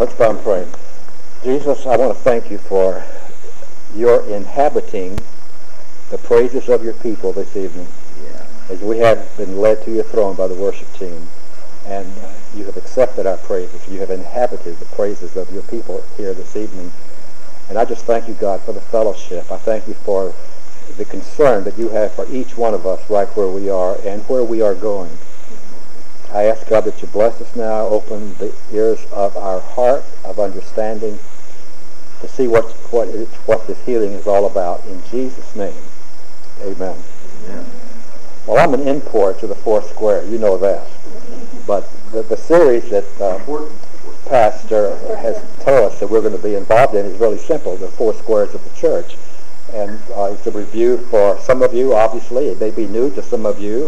Let's bow and pray. Jesus, I want to thank you for your inhabiting the praises of your people this evening. As we have been led to your throne by the worship team, and you have accepted our praises. You have inhabited the praises of your people here this evening. And I just thank you, God, for the fellowship. I thank you for the concern that you have for each one of us right where we are and where we are going. I ask, God, that you bless us now, open the ears of our heart of understanding to see what this healing is all about. In Jesus' name, amen. Amen. Well, I'm an import to the fourth square. You know that. But the series that Pastor has told us that we're going to be involved in is really simple, the four squares of the church. And it's a review for some of you, obviously. It may be new to some of you.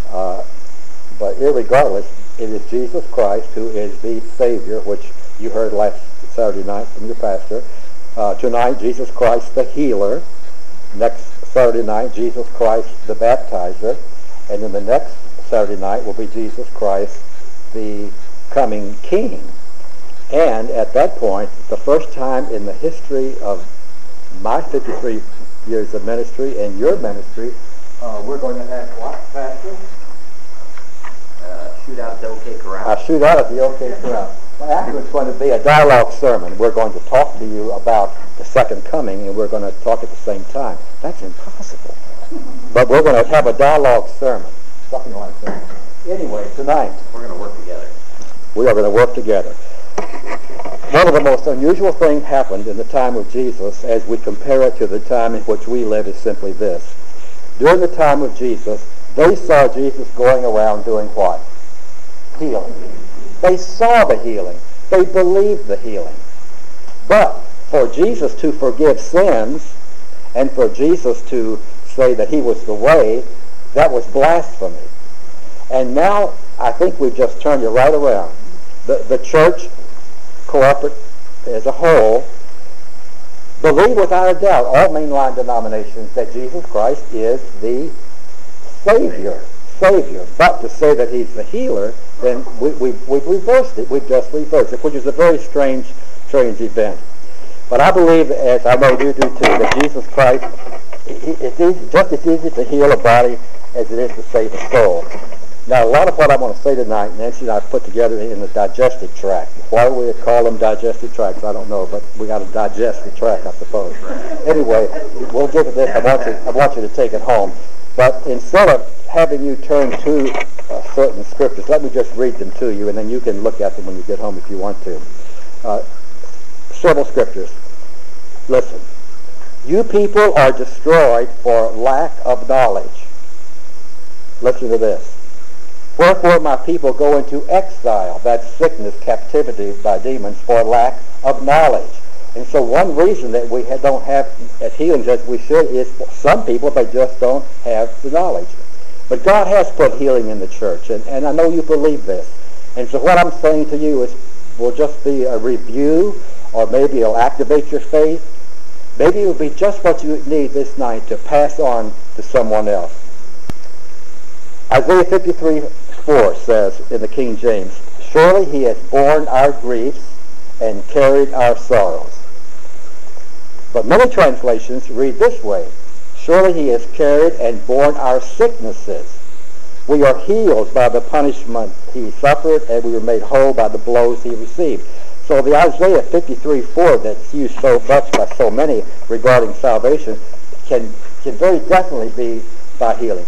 But irregardless, it is Jesus Christ who is the Savior, which you heard last Saturday night from your pastor. Tonight, Jesus Christ the Healer. Next Saturday night, Jesus Christ the Baptizer. And then the next Saturday night will be Jesus Christ the coming King. And at that point, the first time in the history of my 53 years of ministry and your ministry, we're going to have what, Pastor? Shootout at the OK Corral. A shootout at the OK Corral. Well, actually, it's going to be a dialogue sermon. We're going to talk to you about the second coming, and we're going to talk at the same time. That's impossible. But we're going to have a dialogue sermon, something like that. Anyway, tonight, We're going to work together. we are going to work together. One of the most unusual things happened in the time of Jesus as we compare it to the time in which we live is simply this. During the time of Jesus, they saw Jesus going around doing what? Healing. They saw the healing. They believed the healing. But for Jesus to forgive sins and for Jesus to say that he was the way, that was blasphemy. And now I think we've just turned it right around. The church, corporate as a whole, believe without a doubt, all mainline denominations, that Jesus Christ is the Savior. But to say that he's the healer, then we've reversed it. We've just reversed it, which is a very strange event. But I believe, as I know you do too, that Jesus Christ, it's just as easy to heal a body as it is to save a soul. Now, a lot of what I want to say tonight, Nancy and I put together in the digestive tract. Why do we call them digestive tracts? I don't know, but we got to digest the tract, I suppose. Anyway, we'll give it this. I want you to take it home. But instead of having you turn to certain scriptures, let me just read them to you, and then you can look at them when you get home if you want to. Several scriptures. Listen. You people are destroyed for lack of knowledge. Listen to this. Wherefore my people go into exile, that's sickness, captivity by demons, for lack of knowledge. And so one reason that we don't have as healings as we should is some people, they just don't have the knowledge. But God has put healing in the church, and I know you believe this. And so what I'm saying to you is, will just be a review, or maybe it'll activate your faith. Maybe it will be just what you need this night to pass on to someone else. Isaiah 53:4 says in the King James, surely he has borne our griefs and carried our sorrows. But many translations read this way, surely he has carried and borne our sicknesses. We are healed by the punishment he suffered, and we were made whole by the blows he received. So the Isaiah 53:4 that's used so much by so many regarding salvation can very definitely be by healing.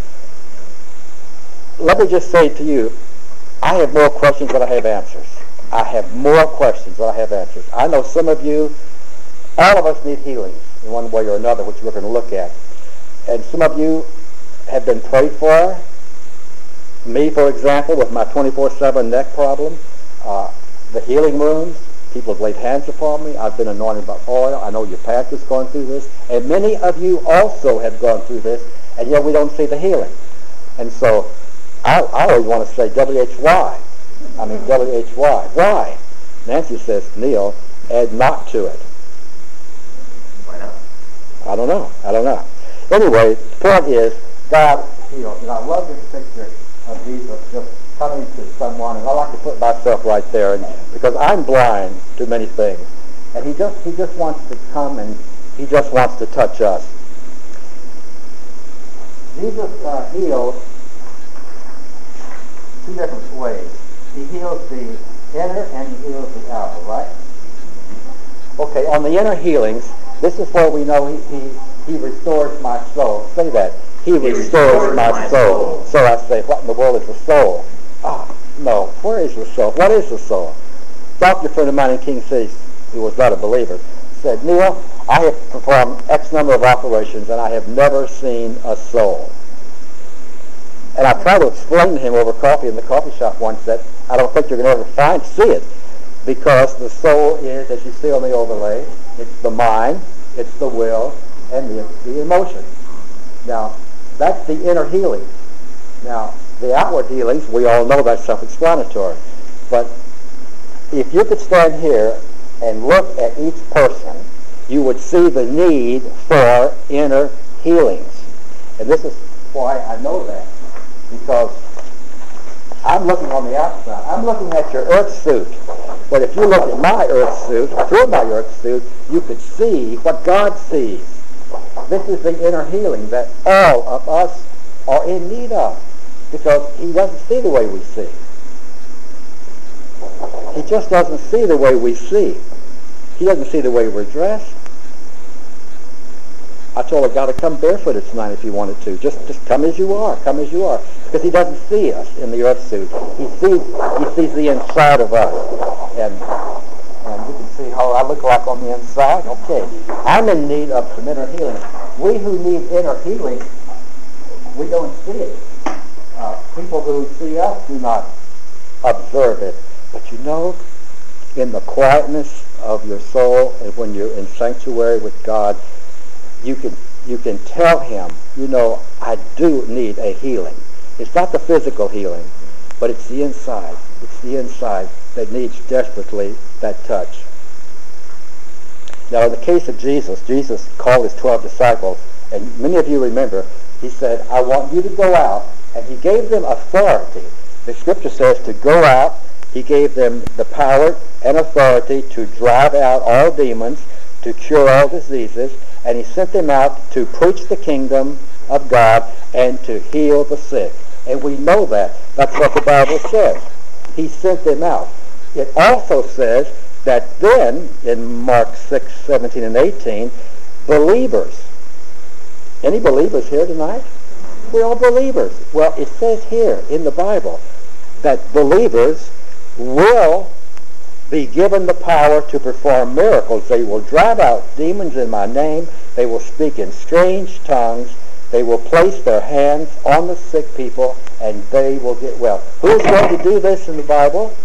Let me just say to you, I have more questions than I have answers. I have more questions than I have answers. I know some of you, all of us need healings in one way or another, which we're going to look at. And some of you have been prayed for. Me, for example, with my 24/7 neck problem, the healing rooms, people have laid hands upon me. I've been anointed by oil. I know your pastor's gone through this. And many of you also have gone through this, and yet we don't see the healing. And so I always want to say WHY. I mean WHY. Why? Nancy says, Neil, add not to it. Why not? I don't know. Anyway, the point is, God heals. And I love this picture of Jesus just coming to someone, and I like to put myself right there, and because I'm blind, to many things. And he just wants to come and he just wants to touch us. Jesus heals two different ways. He heals the inner and he heals the outer, right? Okay, on the inner healings, this is where we know he restores my soul. Say that. He restores my soul. So I say, what in the world is the soul? No. Where is the soul? What is the soul? Doctor friend of mine in King City, who was not a believer, said, Neil, I have performed X number of operations and I have never seen a soul. And I tried to explain to him over coffee in the coffee shop once that I don't think you're going to ever see it, because the soul is, as you see on the overlay, it's the mind, it's the will, and the emotion. Now, that's the inner healing. Now, the outward healings, we all know that's self-explanatory. But if you could stand here and look at each person, you would see the need for inner healings. And this is why I know that, because I'm looking on the outside. I'm looking at your earth suit. But if you look at my earth suit, through my earth suit, you could see what God sees. This is the inner healing that all of us are in need of, because he doesn't see the way we see. He just doesn't see the way we see. He doesn't see the way we're dressed. I told a guy to come barefooted tonight if he wanted to. Just come as you are. Come as you are. Because he doesn't see us in the earth suit. He sees the inside of us. And you can see how I look like on the inside. Okay. I'm in need of some inner healing. We who need inner healing, we don't see it. People who see us do not observe it. But you know, in the quietness of your soul and when you're in sanctuary with God, you can tell him, you know, I do need a healing. It's not the physical healing, but it's the inside. It's the inside that needs desperately that touch. Now, in the case of Jesus, Jesus called his 12 disciples, and many of you remember, he said, I want you to go out, and he gave them authority. The scripture says to go out. He gave them the power and authority to drive out all demons, to cure all diseases, and he sent them out to preach the kingdom of God and to heal the sick. And we know that. That's what the Bible says. He sent them out. It also says that then, in Mark 6, 17 and 18, believers. Any believers here tonight? We're all believers. Well, it says here in the Bible that believers will be given the power to perform miracles. They will drive out demons in my name. They will speak in strange tongues. They will place their hands on the sick people, and they will get well. Who's going to do this in the Bible?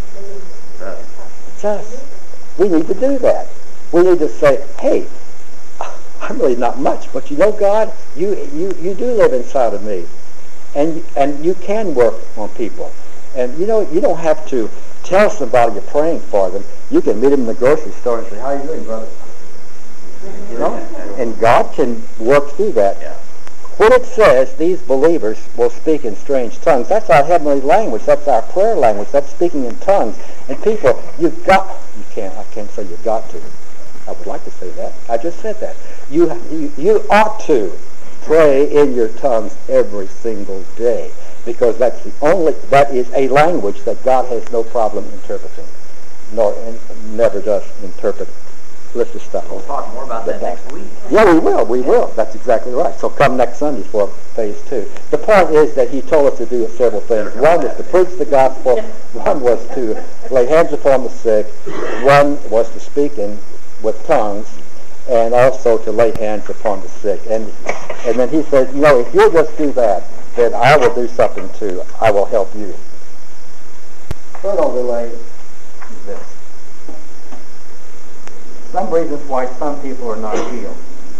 It's us. We need to do that. We need to say, hey, I'm really not much, but you know, God, you do live inside of me. And you can work on people. And you know, you don't have to tell somebody you're praying for them. You can meet them in the grocery store and say, how are you doing, brother? You know? And God can work through that. Yeah. When it says these believers will speak in strange tongues, that's our heavenly language. That's our prayer language. That's speaking in tongues. And people, I can't say you've got to. I would like to say that. I just said that. You ought to pray in your tongues every single day, because that is a language that God has no problem interpreting, never does interpret. Let's just stop. We'll talk more about that next week. Yeah, we will. That's exactly right. So come next Sunday for phase 2. The point is that he told us to do several things. One was to preach the gospel. One was to lay hands upon the sick. One was to speak with tongues, and also to lay hands upon the sick. And then he said, you know, if you just do that, then I will do something too. I will help you. Third overlay is this. Some reasons why some people are not healed.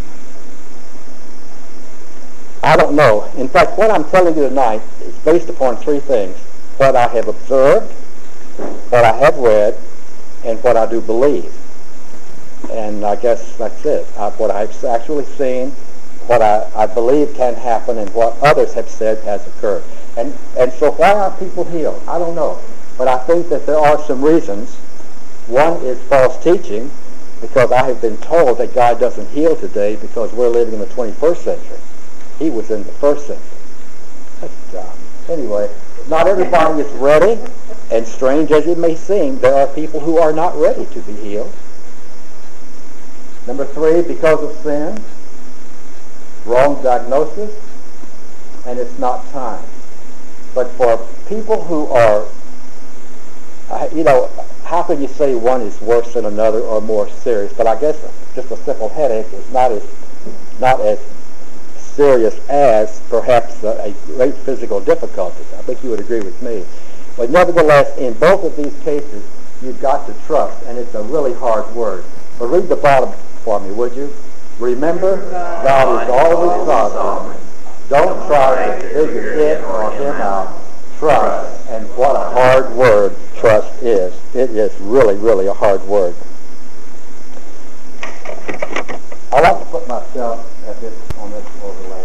I don't know. In fact, what I'm telling you tonight is based upon 3 things. What I have observed, what I have read, and what I do believe. And I guess that's it. What I've actually seen, what I believe can happen, and what others have said has occurred. And so why aren't people healed? I don't know. But I think that there are some reasons One is false teaching, because I have been told that God doesn't heal today because we're living in the 21st century. He was in the first century. That's John. Anyway, not everybody is ready, and strange as it may seem, there are people who are not ready to be healed. Number 3, because of sin, wrong diagnosis, and it's not time. But for people who are, how can you say one is worse than another or more serious? But I guess just a simple headache is not as serious as perhaps a great physical difficulty. I think you would agree with me. But nevertheless, in both of these cases, you've got to trust, and it's a really hard word. But read the bottom for me, would you? Remember, God is always sovereign. Don't try to figure it or him out. Trust. And what a hard word trust is. It is really, really a hard word. I like to put myself on this overlay.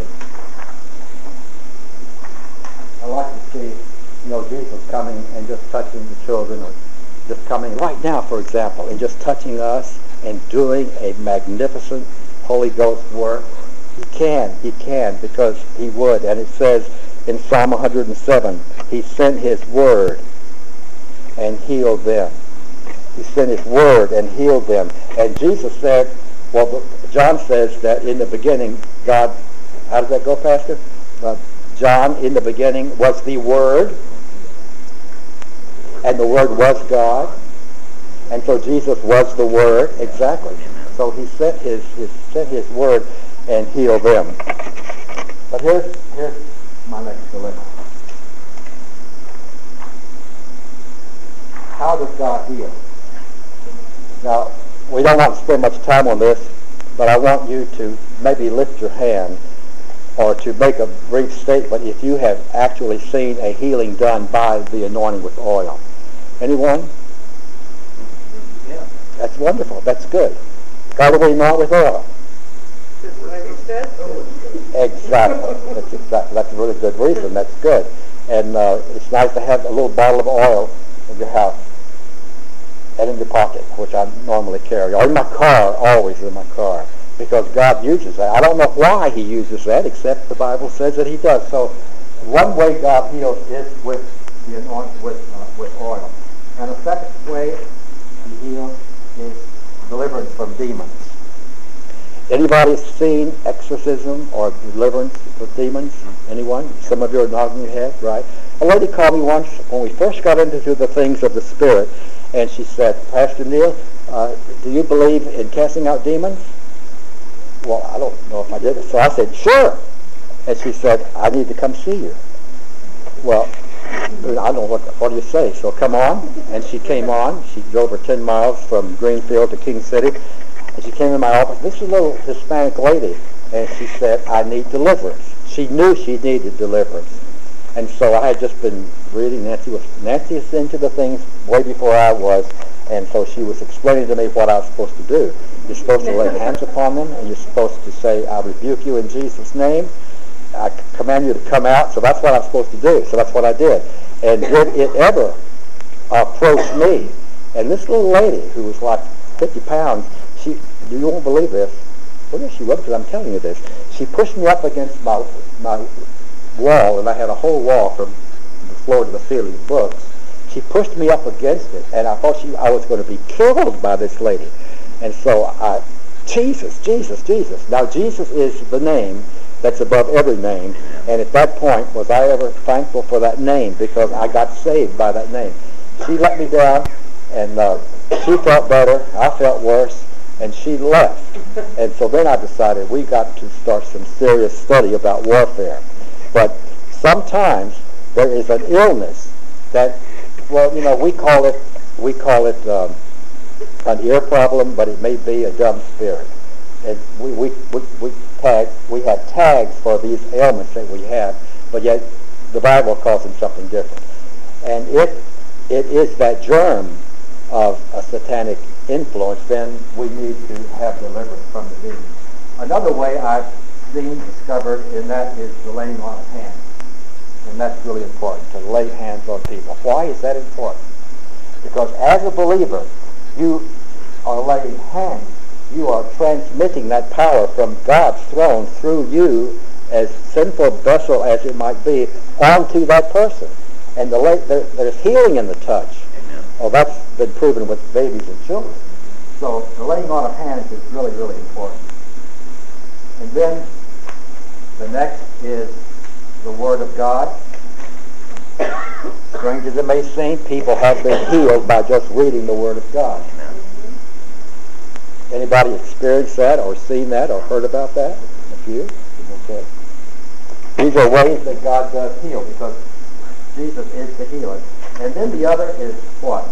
I like to see, Jesus coming and just touching the children, or just coming right now, for example, and just touching us and doing a magnificent Holy Ghost work. He can, because he would. And it says in Psalm 107, he sent his word and healed them. He sent his word and healed them. And Jesus said, John says that in the beginning, God, how does that go, Pastor? John, in the beginning, was the Word, and the Word was God. And so Jesus was the Word, exactly. So he sent his word and healed them. But here's my next dilemma. How does God heal? Now, we don't want to spend much time on this, but I want you to maybe lift your hand or to make a brief statement if you have actually seen a healing done by the anointing with oil. Anyone? Yeah. That's wonderful. That's good. By the way, not with oil. Just like he said. Exactly. That's a really good reason. That's good. And it's nice to have a little bottle of oil in your house and in your pocket, which I normally carry, or in my car, always in my car, because God uses that. I don't know why he uses that, except the Bible says that he does. So one way God heals is with the anointing with oil. And the second way he heals is deliverance from demons. Anybody seen exorcism or deliverance with demons? Anyone? Some of you are nodding your head, right? A lady called me once when we first got into the things of the Spirit, and she said, Pastor Neil, do you believe in casting out demons? Well, I don't know if I did. So I said, sure. And she said, I need to come see you. Well, I don't know what do you say. So come on. And she came on. She drove her 10 miles from Greenfield to King City. And she came in my office. This is a little Hispanic lady. And she said, I need deliverance. She knew she needed deliverance. And so I had just been reading. Nancy is into the things way before I was. And so she was explaining to me what I was supposed to do. You're supposed to lay hands upon them, and you're supposed to say, I rebuke you in Jesus' name. I command you to come out. So that's what I'm supposed to do. So that's what I did. And did it ever approach me? And this little lady, who was like 50 pounds, you won't believe this. Well, yes, she will, because I'm telling you this. She pushed me up against my wall, and I had a whole wall from the floor to the ceiling of books. She pushed me up against it, and I thought I was going to be killed by this lady. And so Jesus. Now, Jesus is the name that's above every name. And at that point, was I ever thankful for that name, because I got saved by that name. She let me down, and she felt better. I felt worse, and she left. And so then I decided we got to start some serious study about warfare. But sometimes there is an illness that, well, we call it an ear problem, but it may be a dumb spirit. And we have tags for these ailments that we have, but yet the Bible calls them something different. And if it is that germ of a satanic influence, then we need to have deliverance from the demon. Another way I've discovered, and that is the laying on of hands. And that's really important, to lay hands on people. Why is that important? Because as a believer, you are laying hands. You are transmitting that power from God's throne through you, as sinful vessel as it might be, onto that person. And there's healing in the touch. Amen. Oh, that's been proven with babies and children. So the laying on of hands is really, really important. And then the next is the Word of God. Strange as it may seem, people have been healed by just reading the Word of God. Amen. Anybody experienced that or seen that or heard about that? A few? Okay. These are ways that God does heal, because Jesus is the healer. And then the other is what?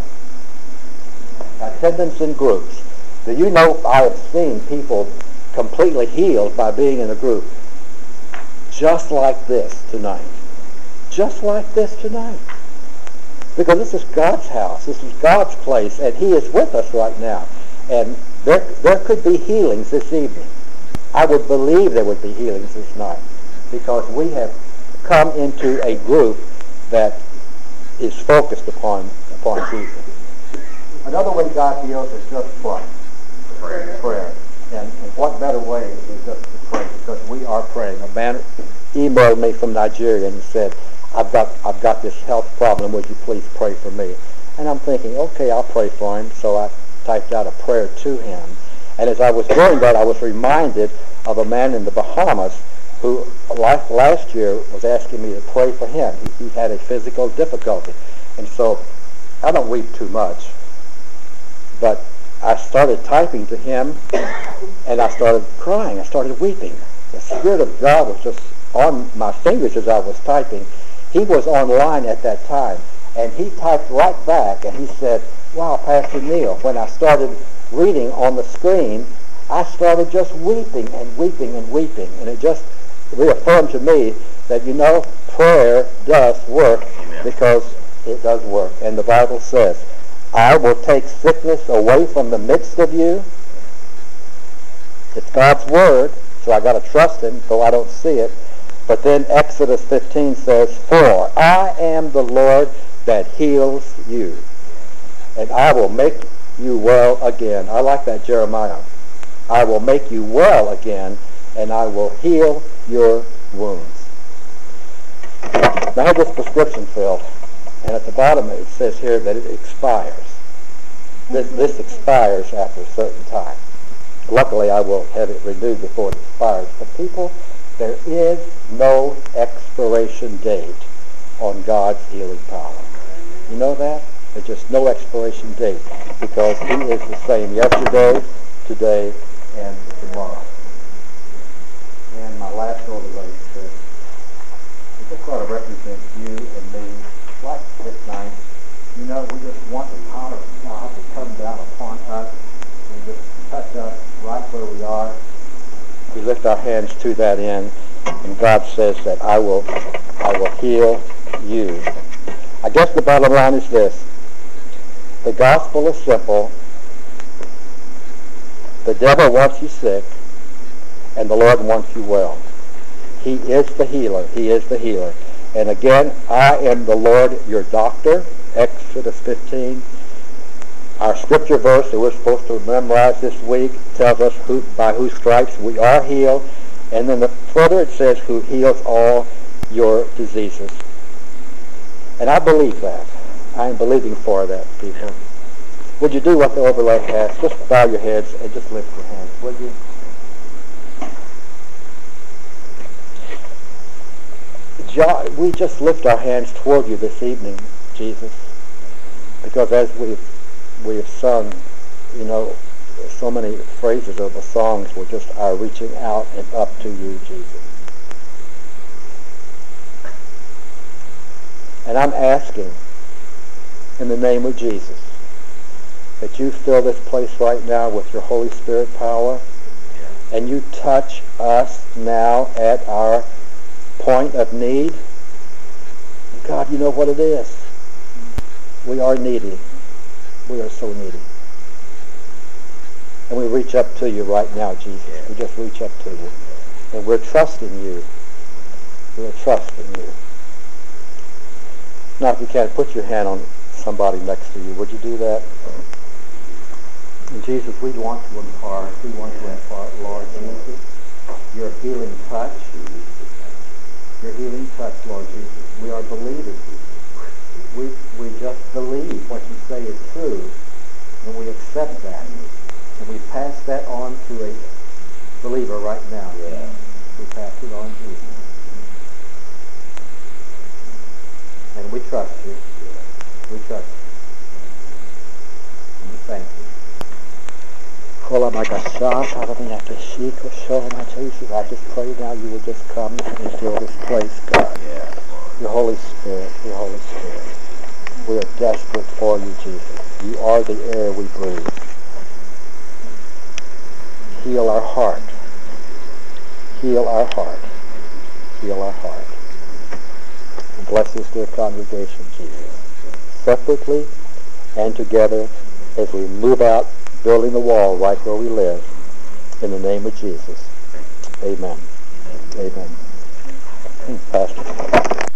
Attendance in groups. Do you know I have seen people completely healed by being in a group? Just like this tonight. Just like this tonight. Because this is God's house. This is God's place, and He is with us right now. And there could be healings this evening. I would believe there would be healings this night, because we have come into a group that is focused upon Jesus. Another way God heals is just what? Prayer. And what better way is just to pray, because we are praying. A man emailed me from Nigeria and said, I've got this health problem. Would you please pray for me? And I'm thinking, okay, I'll pray for him. So I typed out a prayer to him. And as I was doing that, I was reminded of a man in the Bahamas who last year was asking me to pray for him. He had a physical difficulty. And so I don't read too much, but I started typing to him, and I started crying. I started weeping. The Spirit of God was just on my fingers as I was typing. He was online at that time, and he typed right back, and he said, wow, Pastor Neil, when I started reading on the screen, I started just weeping and weeping and weeping, and it just reaffirmed to me that, prayer does work. Amen. Because it does work. And the Bible says, I will take sickness away from the midst of you. It's God's word, so I got to trust Him, though I don't see it. But then Exodus 15 says, for I am the Lord that heals you, and I will make you well again. I like that, Jeremiah. I will make you well again, and I will heal your wounds. Now, I had this prescription filled, and at the bottom it says here that it expires. This expires after a certain time. Luckily, I will have it renewed before it expires. But people, there is no expiration date on God's healing power. You know that? There's just no expiration date, because He is the same yesterday, today, and tomorrow. And my last overlay says, it just sort of represents you and me, like this night. We just want the power of God to come down upon us and just touch us right where we are. We lift our hands to that end, and God says that I will heal you. I guess the bottom line is this. The gospel is simple. The devil wants you sick, and the Lord wants you well. He is the healer. He is the healer. And again, I am the Lord your doctor, Exodus 15. Our scripture verse that we're supposed to memorize this week tells us by whose stripes we are healed. And then further it says, who heals all your diseases. And I believe that. I am believing for that, people. Would you do what the overlay has? Just bow your heads and just lift your hands, would you? We just lift our hands toward you this evening, Jesus, because as we have sung, so many phrases of the songs were just our reaching out and up to you, Jesus. And I'm asking, in the name of Jesus, that you fill this place right now with your Holy Spirit power, and you touch us now at our point of need. God, you know what it is. We are needy. We are so needy. And we reach up to you right now, Jesus. We just reach up to you. And we're trusting you. We're trusting you. Now, if you can, put your hand on somebody next to you. Would you do that? And Jesus, we want to impart, Lord Jesus, your healing touch. Your healing touch, Lord Jesus. We are believers. We just believe what you say is true, and we accept that. And we pass that on to a believer right now. Yeah. We pass it on to you. And we trust you. We trust you. And we thank you. I just pray now you will just come and fill this place, God. Yeah. Your Holy Spirit, your Holy Spirit. We are desperate for you, Jesus. You are the air we breathe. Heal our heart. Heal our heart. Heal our heart. And bless this dear congregation, Jesus. Separately and together as we move out, building the wall right where we live. In the name of Jesus. Amen. Amen. Pastor.